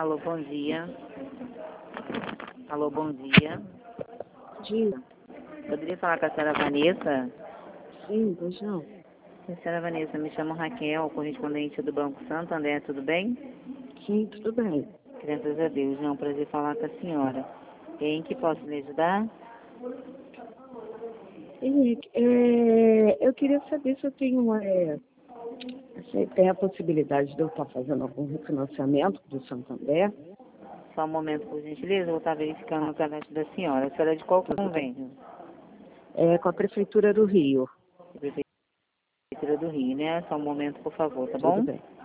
Alô, bom dia. Alô, bom dia. Dia. Poderia falar com a senhora Vanessa? Sim, pois não. Senhora Vanessa, me chamo Raquel, correspondente do Banco Santander, tudo bem? Sim, tudo bem. Graças a Deus, é um prazer falar com a senhora. Em que posso lhe ajudar? Henrique, eu queria saber se eu tenho se tem a possibilidade de eu estar fazendo algum refinanciamento do Santander. Só um momento, por gentileza, eu vou estar verificando o cadastro da senhora. A senhora é de qual convênio? Com a Prefeitura do Rio. Prefeitura do Rio, né? Só um momento, por favor, tá Tudo bom? bem.